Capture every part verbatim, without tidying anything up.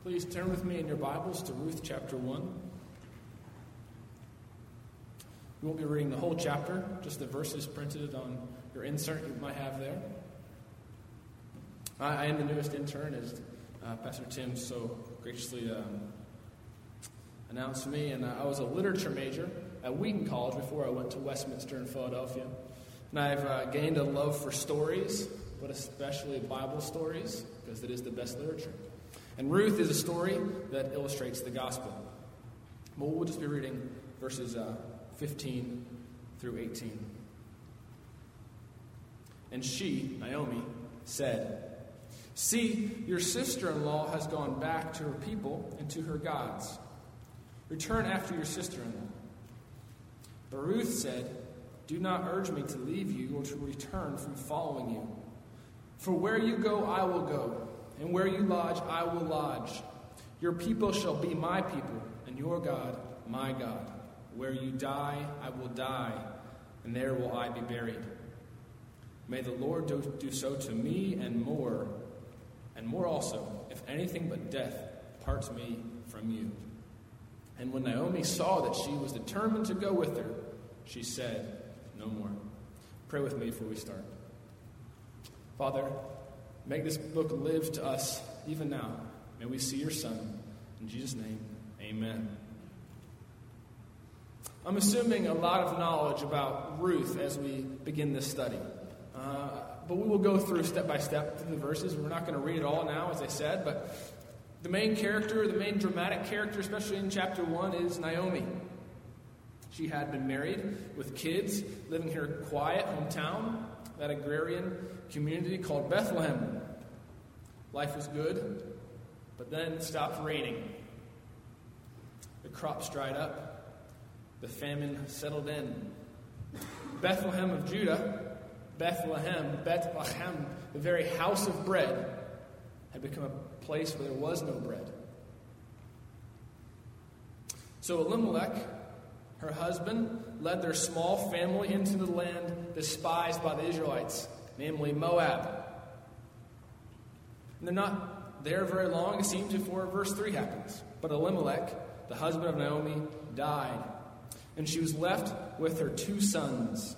Please turn with me in your Bibles to Ruth chapter one. We won't be reading the whole chapter, just the verses printed on your insert you might have there. I, I am the newest intern, as uh, Pastor Tim so graciously um, announced me, and uh, I was a literature major at Wheaton College before I went to Westminster in Philadelphia. And I've uh, gained a love for stories, but especially Bible stories, because it is the best literature. And Ruth is a story that illustrates the gospel. But we'll just be reading verses uh, fifteen through eighteen. And she, Naomi, said, "See, your sister-in-law has gone back to her people and to her gods. Return after your sister-in-law." But Ruth said, "Do not urge me to leave you or to return from following you. For where you go, I will go, and where you lodge, I will lodge. Your people shall be my people, and your God, my God. Where you die, I will die, and there will I be buried. May the Lord do, do so to me and more, and more also, if anything but death parts me from you." And when Naomi saw that she was determined to go with her, she said, "No more." Pray with me before we start. Father, make this book live to us even now. May we see your Son. In Jesus' name, amen. I'm assuming a lot of knowledge about Ruth as we begin this study. Uh, but we will go through step by step through the verses. We're not going to read it all now, as I said. But the main character, the main dramatic character, especially in chapter one, is Naomi. She had been married with kids, living in her quiet hometown, that agrarian community called Bethlehem. Life was good, but then it stopped raining. The crops dried up. The famine settled in. Bethlehem of Judah, Bethlehem, Bethlehem, the very house of bread, had become a place where there was no bread. So Elimelech, her husband, led their small family into the land despised by the Israelites, namely Moab. And they're not there very long, it seems, before verse three happens. But Elimelech, the husband of Naomi, died, and she was left with her two sons.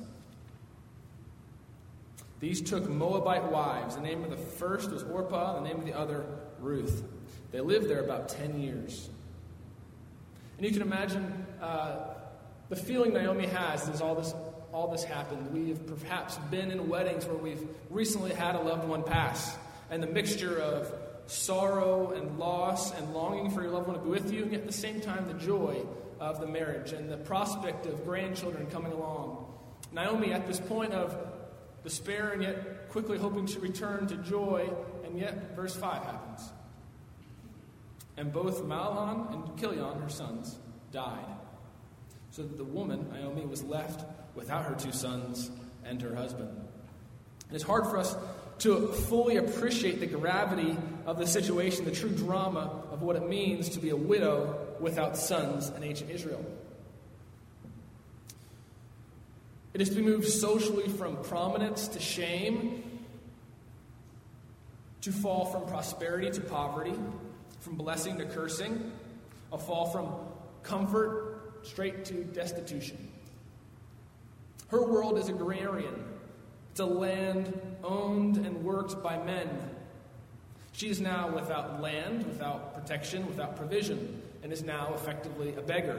These took Moabite wives. The name of the first was Orpah, the name of the other, Ruth. They lived there about ten years. And you can imagine uh, the feeling Naomi has as all this all this happened. We have perhaps been in weddings where we've recently had a loved one pass, and the mixture of sorrow and loss and longing for your loved one to be with you, and yet at the same time the joy of the marriage and the prospect of grandchildren coming along. Naomi, at this point of despair and yet quickly hoping to return to joy, and yet verse five happens. And both Mahlon and Chilion, her sons, died, so that the woman, Naomi, was left without her two sons and her husband. And it's hard for us to fully appreciate the gravity of the situation, the true drama of what it means to be a widow without sons in ancient Israel. It is to be moved socially from prominence to shame, to fall from prosperity to poverty, from blessing to cursing, a fall from comfort straight to destitution. Her world is agrarian. It's a land owned and worked by men. She is now without land, without protection, without provision, and is now effectively a beggar.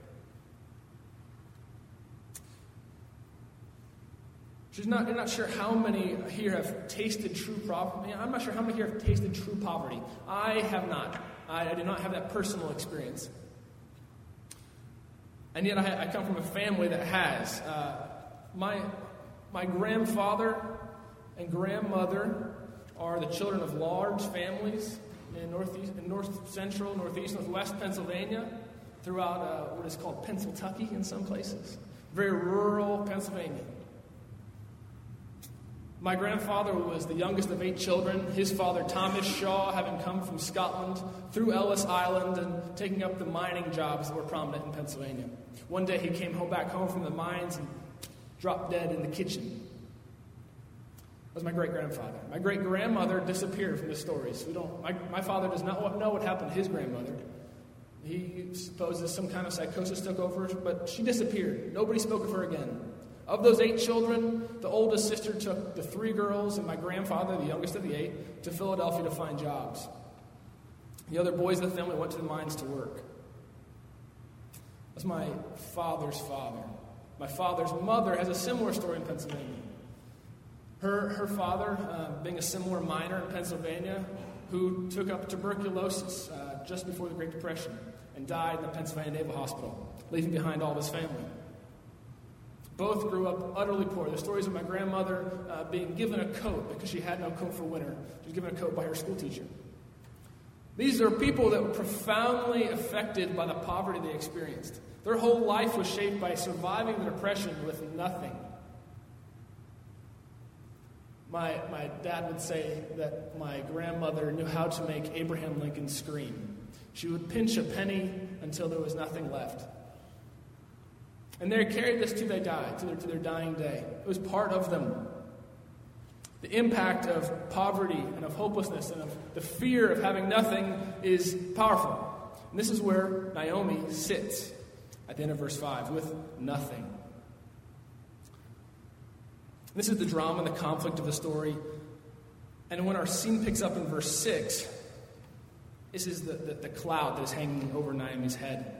She's not, you're not sure how many here have tasted true poverty. I'm not sure how many here have tasted true poverty. I have not. I, I do not have that personal experience. And yet I, I come from a family that has. Uh, my, my grandfather and grandmother are the children of large families in northeast, in north central, northeast, northwest Pennsylvania, throughout uh, what is called Pennsyltucky in some places. Very rural Pennsylvania. My grandfather was the youngest of eight children. His father, Thomas Shaw, having come from Scotland through Ellis Island and taking up the mining jobs that were prominent in Pennsylvania. One day he came home back home from the mines and dropped dead in the kitchen. was my great-grandfather. My great-grandmother disappeared from the stories. We don't. My, my father does not know what happened to his grandmother. He supposes some kind of psychosis took over, but she disappeared. Nobody spoke of her again. Of those eight children, the oldest sister took the three girls and my grandfather, the youngest of the eight, to Philadelphia to find jobs. The other boys of the family went to the mines to work. That's my father's father. My father's mother has a similar story in Pennsylvania. Her, her father, uh, being a similar miner in Pennsylvania, who took up tuberculosis uh, just before the Great Depression and died in the Pennsylvania Naval Hospital, leaving behind all of his family. Both grew up utterly poor. The stories of my grandmother uh, being given a coat because she had no coat for winter. She was given a coat by her school teacher. These are people that were profoundly affected by the poverty they experienced. Their whole life was shaped by surviving the Depression with nothing. My, my dad would say that my grandmother knew how to make Abraham Lincoln scream. She would pinch a penny until there was nothing left. And they carried this to they died, to their, to their dying day. It was part of them. The impact of poverty and of hopelessness and of the fear of having nothing is powerful. And this is where Naomi sits at the end of verse five, with nothing. This is the drama and the conflict of the story. And when our scene picks up in verse six, this is the, the, the cloud that is hanging over Naomi's head.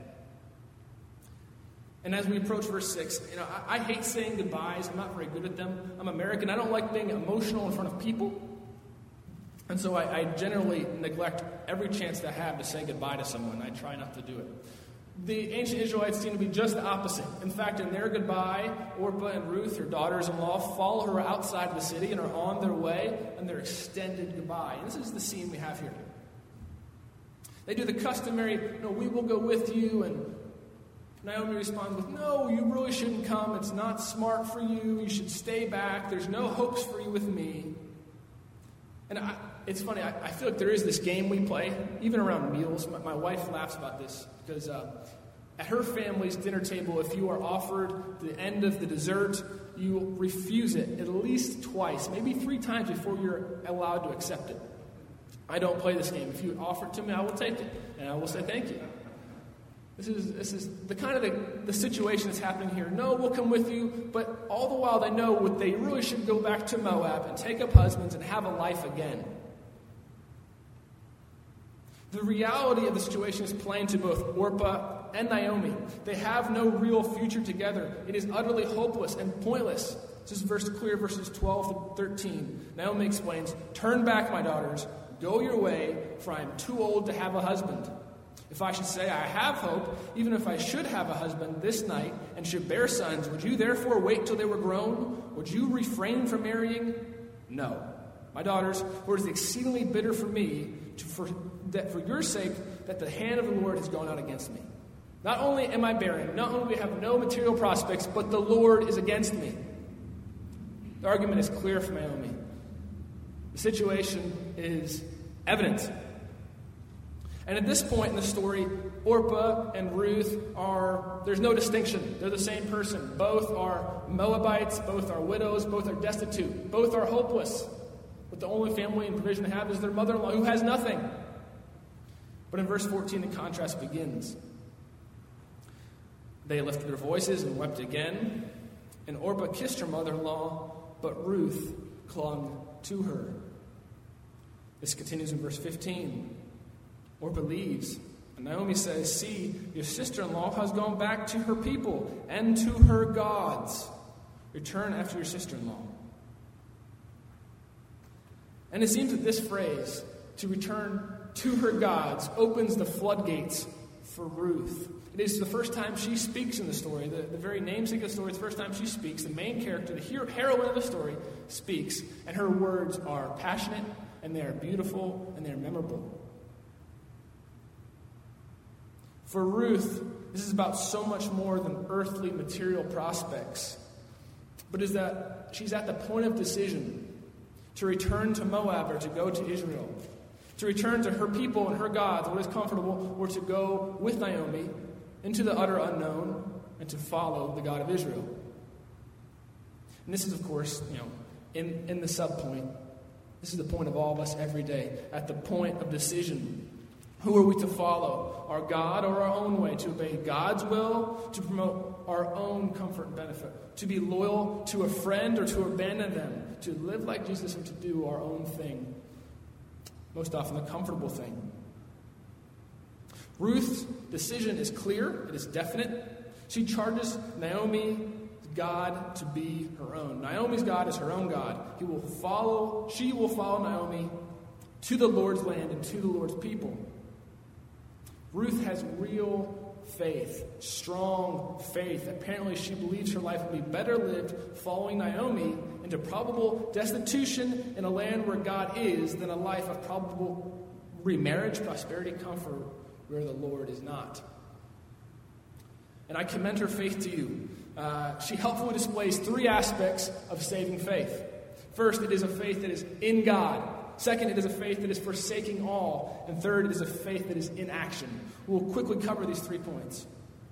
And as we approach verse six, you know, I, I hate saying goodbyes. I'm not very good at them. I'm American. I don't like being emotional in front of people. And so I, I generally neglect every chance to I have to say goodbye to someone. I try not to do it. The ancient Israelites seem to be just the opposite. In fact, in their goodbye, Orpah and Ruth, her daughters-in-law, follow her outside the city and are on their way in their extended goodbye. And this is the scene we have here. They do the customary, no, we will go with you, and Naomi responds with, no, you really shouldn't come. It's not smart for you. You should stay back. There's no hopes for you with me. And I, it's funny, I, I feel like there is this game we play, even around meals. My, my wife laughs about this because uh, at her family's dinner table, if you are offered the end of the dessert, you refuse it at least twice, maybe three times before you're allowed to accept it. I don't play this game. If you offer it to me, I will take it, and I will say thank you. This is this is the kind of the, the situation that's happening here. No, we'll come with you, but all the while they know what they really should go back to Moab and take up husbands and have a life again. The reality of the situation is plain to both Orpah and Naomi. They have no real future together. It is utterly hopeless and pointless. This is verse clear, verses twelve to thirteen. Naomi explains, turn back, my daughters, go your way, for I am too old to have a husband. If I should say I have hope, even if I should have a husband this night and should bear sons, would you therefore wait till they were grown? Would you refrain from marrying? No. My daughters, for it is exceedingly bitter for me, to, for, that for your sake, that the hand of the Lord has gone out against me. Not only am I barren, not only do I have no material prospects, but the Lord is against me. The argument is clear from Naomi. The situation is evident. And at this point in the story, Orpah and Ruth are, there's no distinction. They're the same person. Both are Moabites, both are widows, both are destitute, both are hopeless. But the only family and provision they have is their mother-in-law, who has nothing. But in verse fourteen, the contrast begins. They lifted their voices and wept again, and Orpah kissed her mother-in-law, but Ruth clung to her. This continues in verse fifteen. Orpah leaves, and Naomi says, see, your sister-in-law has gone back to her people and to her gods. Return after your sister-in-law. And it seems that this phrase, to return to her gods, opens the floodgates for Ruth. It is the first time she speaks in the story. The, the very namesake of the story is the first time she speaks. The main character, the hero, heroine of the story, speaks. And her words are passionate, and they are beautiful, and they are memorable. For Ruth, this is about so much more than earthly material prospects. But is that she's at the point of decision to return to Moab or to go to Israel. To return to her people and her gods, what is comfortable, or to go with Naomi into the utter unknown and to follow the God of Israel. And this is, of course, you know, in, in the subpoint. This is the point of all of us every day. At the point of decision, who are we to follow? Our God or our own way? To obey God's will, to promote our own comfort and benefit, to be loyal to a friend or to abandon them, to live like Jesus or to do our own thing, most often the comfortable thing. Ruth's decision is clear, it is definite. She charges Naomi's God to be her own. Naomi's God is her own God. He will follow, she will follow Naomi to the Lord's land and to the Lord's people. Ruth has real faith, strong faith. Apparently she believes her life will be better lived following Naomi into probable destitution in a land where God is than a life of probable remarriage, prosperity, comfort where the Lord is not. And I commend her faith to you. Uh, she helpfully displays three aspects of saving faith. First, it is a faith that is in God. Second, it is a faith that is forsaking all. And third, it is a faith that is in action. We'll quickly cover these three points.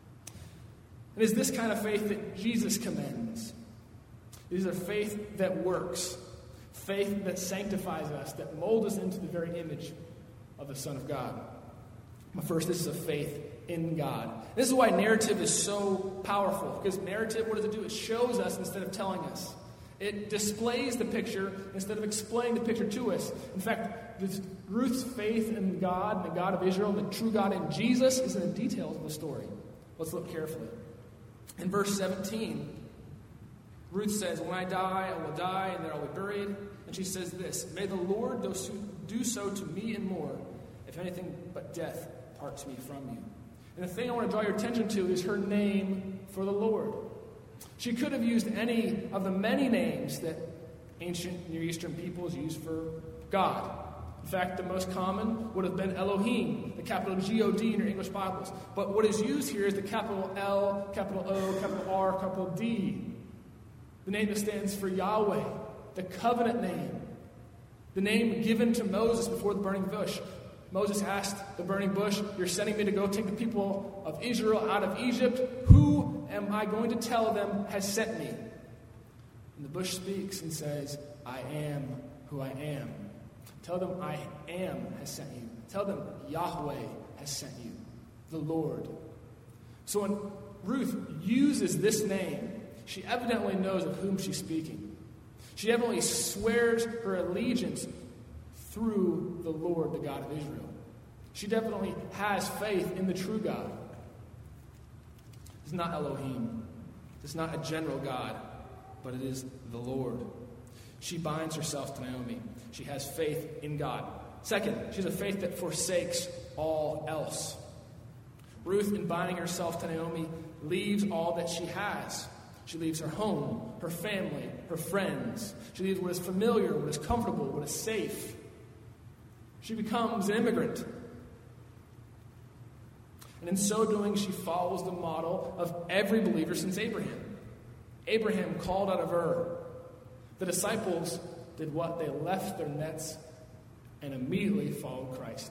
It is this kind of faith that Jesus commends. It is a faith that works. Faith that sanctifies us, that molds us into the very image of the Son of God. But first, this is a faith in God. This is why narrative is so powerful. Because narrative, what does it do? It shows us instead of telling us. It displays the picture instead of explaining the picture to us. In fact, Ruth's faith in God, the God of Israel, the true God in Jesus, is in the details of the story. Let's look carefully. In verse seventeen, Ruth says, "When I die, I will die, and there I will be buried." And she says this, "May the Lord do so to me and more, if anything but death parts me from you." And the thing I want to draw your attention to is her name for the Lord. She could have used any of the many names that ancient Near Eastern peoples used for God. In fact, the most common would have been Elohim, the capital G O D in your English Bibles. But what is used here is the capital L, capital O, capital R, capital D. The name that stands for Yahweh, the covenant name. The name given to Moses before the burning bush. Moses asked the burning bush, "You're sending me to go take the people of Israel out of Egypt. Who am I going to tell them has sent me?" And the bush speaks and says, "I am who I am." Tell them I am has sent you. Tell them Yahweh has sent you, the Lord. So when Ruth uses this name, she evidently knows of whom she's speaking. She evidently swears her allegiance through the Lord, the God of Israel. She definitely has faith in the true God. It's not Elohim. It's not a general God, but it is the Lord. She binds herself to Naomi. She has faith in God. Second, she has a faith that forsakes all else. Ruth, in binding herself to Naomi, leaves all that she has. She leaves her home, her family, her friends. She leaves what is familiar, what is comfortable, what is safe. She becomes an immigrant. And in so doing, she follows the model of every believer since Abraham. Abraham called out of Ur. The disciples did what? They left their nets and immediately followed Christ.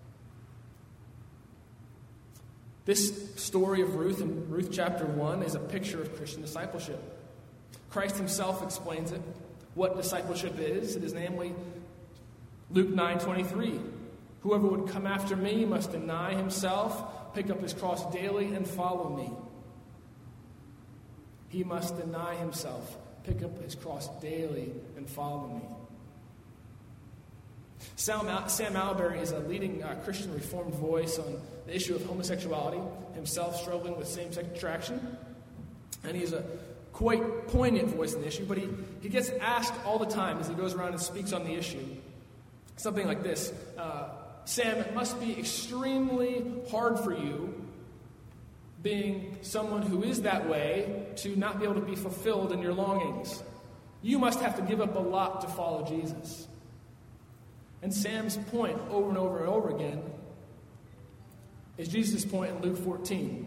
This story of Ruth in Ruth chapter one is a picture of Christian discipleship. Christ himself explains it, what discipleship is. It is namely Luke nine twenty-three. "Whoever would come after me must deny himself, pick up his cross daily, and follow me." He must deny himself, pick up his cross daily, and follow me. Sam, Sam Alberry is a leading uh, Christian Reformed voice on the issue of homosexuality, himself struggling with same-sex attraction. And he's a quite poignant voice on the issue, but he, he gets asked all the time as he goes around and speaks on the issue. Something like this, uh, "Sam, it must be extremely hard for you, being someone who is that way, to not be able to be fulfilled in your longings. You must have to give up a lot to follow Jesus." And Sam's point over and over and over again is Jesus' point in Luke fourteen.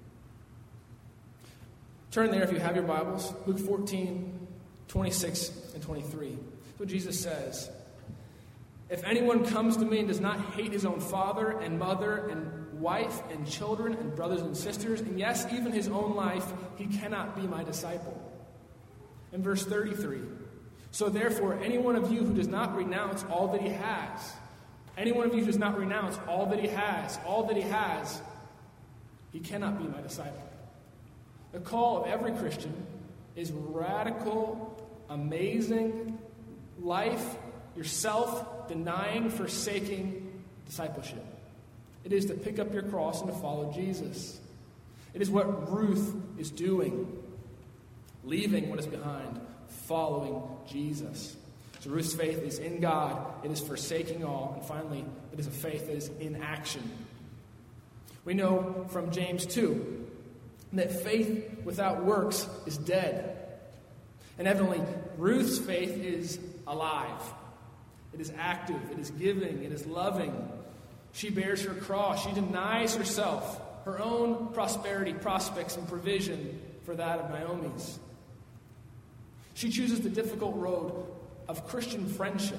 Turn there if you have your Bibles. Luke fourteen, twenty-six and twenty-three. That's what Jesus says. "If anyone comes to me and does not hate his own father and mother and wife and children and brothers and sisters, and yes, even his own life, he cannot be my disciple." In verse thirty-three, So therefore, any one of you who does not renounce all that he has, any one of you who does not renounce all that he has, all that he has, he cannot be my disciple. The call of every Christian is radical, amazing, life, yourself, denying, forsaking discipleship. It is to pick up your cross and to follow Jesus. It is what Ruth is doing, leaving what is behind, following Jesus. So Ruth's faith is in God, it is forsaking all, and finally, it is a faith that is in action. We know from James two that faith without works is dead. And evidently, Ruth's faith is alive. It is active, it is giving, it is loving. She bears her cross, she denies herself, her own prosperity, prospects, and provision for that of Naomi's. She chooses the difficult road of Christian friendship.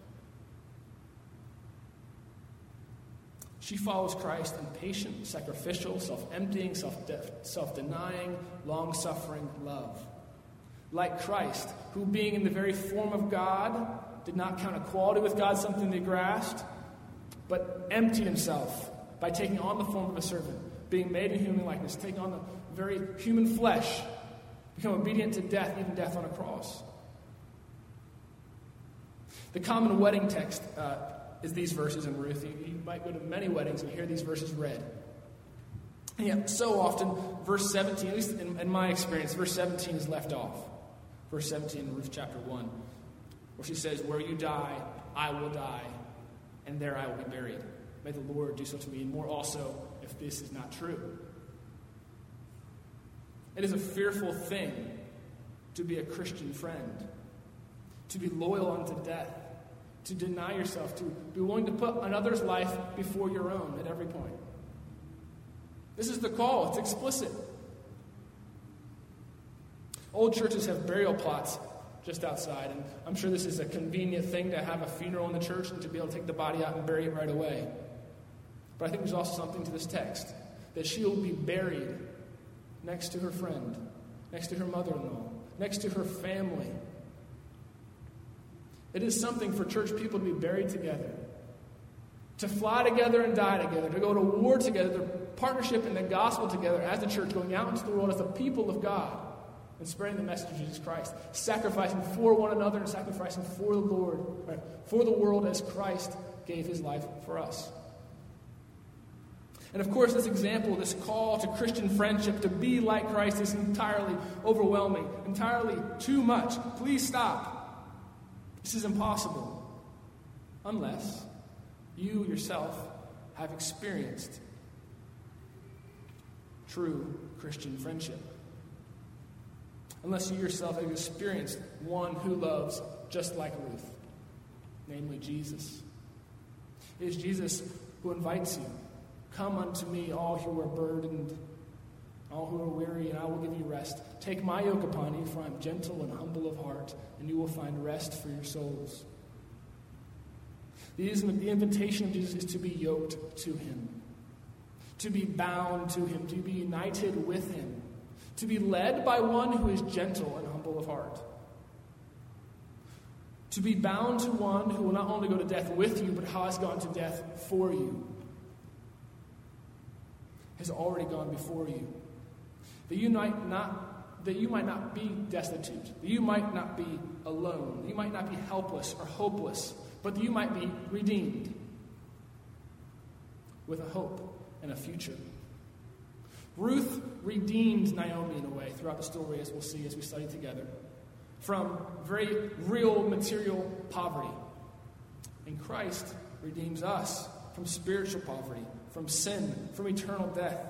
She follows Christ in patient, sacrificial, self-emptying, self-de- self-denying, long-suffering love. Like Christ, who being in the very form of God, did not count equality with God something to be grasped, but emptied himself by taking on the form of a servant, being made in human likeness, taking on the very human flesh, become obedient to death, even death on a cross. The common wedding text uh, is these verses in Ruth. You, you might go to many weddings and hear these verses read. And yet, so often, verse seventeen, at least in, in my experience, verse seventeen is left off. Verse seventeen in Ruth chapter one, where she says, "Where you die, I will die, and there I will be buried. May the Lord do so to me, and more also, if this is not true." It is a fearful thing to be a Christian friend, to be loyal unto death, to deny yourself, to be willing to put another's life before your own at every point. This is the call. It's explicit. Old churches have burial plots just outside, and I'm sure this is a convenient thing to have a funeral in the church and to be able to take the body out and bury it right away. But I think there's also something to this text, that she will be buried next to her friend, next to her mother-in-law, next to her family. It is something for church people to be buried together, to fly together and die together, to go to war together, their partnership in the gospel together as the church, going out into the world as the people of God and spreading the message of Jesus Christ, sacrificing for one another and sacrificing for the Lord, right, for the world as Christ gave his life for us. And of course, this example, this call to Christian friendship to be like Christ is entirely overwhelming, entirely too much. Please stop. This is impossible unless you yourself have experienced true Christian friendship. Unless you yourself have experienced one who loves just like Ruth, namely Jesus. It is Jesus who invites you. "Come unto me, all who are burdened, all who are weary, and I will give you rest. Take my yoke upon you, for I am gentle and humble of heart, and you will find rest for your souls." The invitation of Jesus is to be yoked to him, to be bound to him, to be united with him, to be led by one who is gentle and humble of heart, to be bound to one who will not only go to death with you, but has gone to death for you, has already gone before you, that you might not, that you might not be destitute, that you might not be alone, that you might not be helpless or hopeless, but that you might be redeemed with a hope and a future. Ruth redeemed Naomi in a way throughout the story, as we'll see as we study together, from very real material poverty. And Christ redeems us from spiritual poverty, from sin, from eternal death.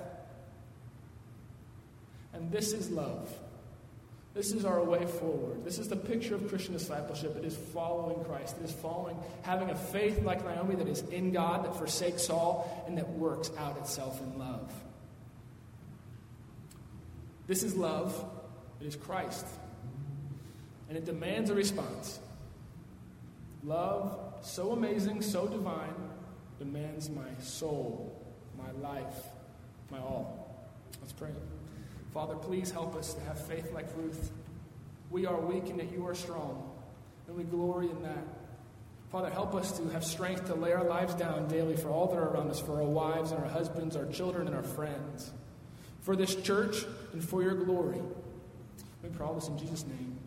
And this is love. This is our way forward. This is the picture of Christian discipleship. It is following Christ. It is following, having a faith like Naomi that is in God, that forsakes all, and that works out itself in love. This is love. It is Christ. And it demands a response. Love, so amazing, so divine, demands my soul, my life, my all. Let's pray. Father, please help us to have faith like Ruth. We are weak and yet you are strong. and we glory in that. Father, help us to have strength to lay our lives down daily for all that are around us, for our wives and our husbands, our children and our friends, for this church and for your glory. We pray all this in Jesus' name.